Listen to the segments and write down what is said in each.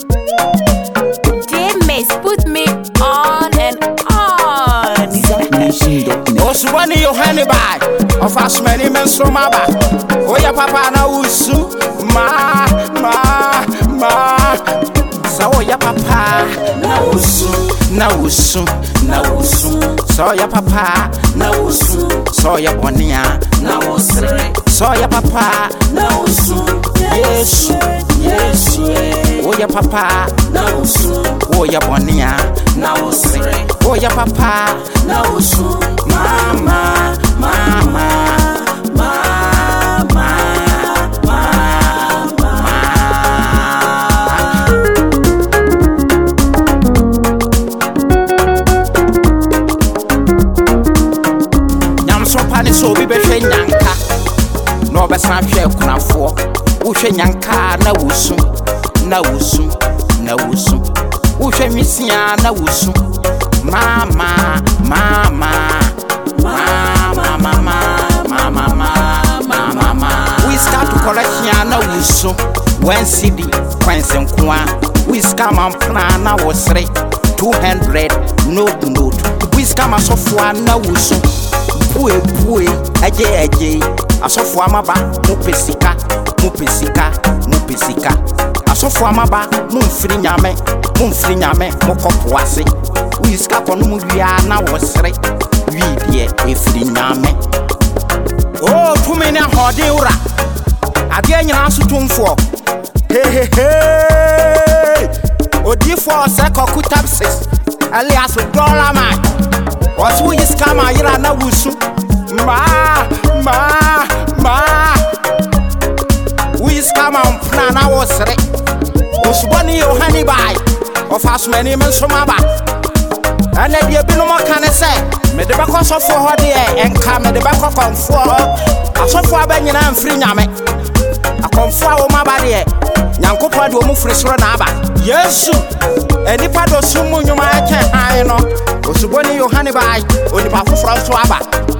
James put me on and on. Osubani Yohani by of us many men from Abba. Oh, ya papa na usu ma. So ya papa na usu. So ya papa na usu. So ya bonia na usre. So ya papa na usu. Yes. Oh ya papa na usu. Oh ya bonia na usre. Oh ya papa na usu. Mama. So we be nyanka no be san hwe kunafo wo hwe nyanka na wusu wo hwe misia na wusu mama we start to collection na wusu when city kwensen kwa we scam am plan na wo sre 200 note we scam asofo na wusu Pue, aje, asofo amaba, mupesika, asofo amaba, mumfiri nyame, mokopo ase, wiska kono mu wia na wosre, wi de efiri nyame. Oh, tumi na hode ura, ade nyina asotomfo, hey, odifo se kokutapsis, alias dollar man. What's we is come a yira na wusu ma we is come on plan na wosre Osubani Yohani by of us many men from Abba and let you be no more can say me the back of for her there and come the back of for so for ben na free nyame akomfo a wo mabade nyankopon de wo mu free soro na aba yesu enipa do sumu nyuma ake han no Osubani Yohani by onipa foforo so aba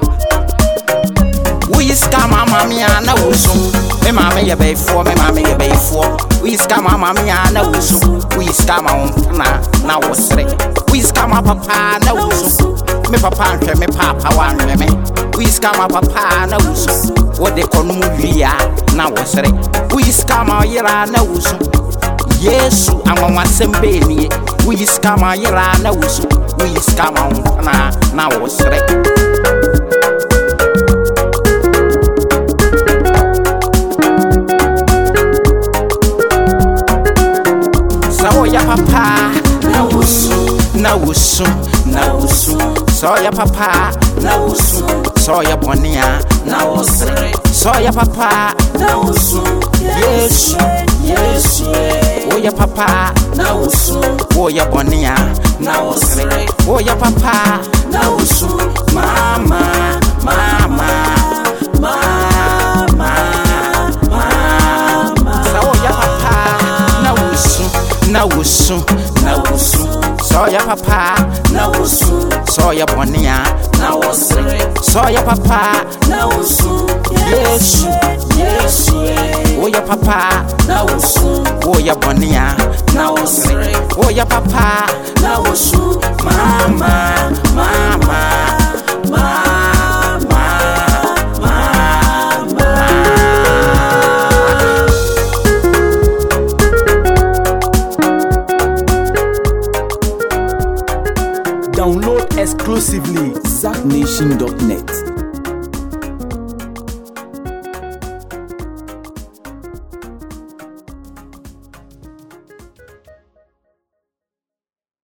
we is come mama me na wusu me mama ye be for we is come mama me na wusu we is come on na wosre we is come papa na wusu me papa nhwe me papa wa nhwe me we is come papa na wusu wo de kono mu wia na wosre we is come yira na wusu yesu anwanwa sembe ni we is come yira na wusu we is come na wosre So ya papa na wusu so ya papa na wusu so ya bonia na wosre so ya papa na wusu yes oh ya papa na wusu oh ya bonia na wosre oh ya papa na wusu mama so ya papa na wusu so ya papa na wusu so ya bonia na wosre so ya papa na wusu yes oh ya papa na wusu oh ya bonia na wosre oh ya papa na wusu mama Download exclusively ZackNation.net.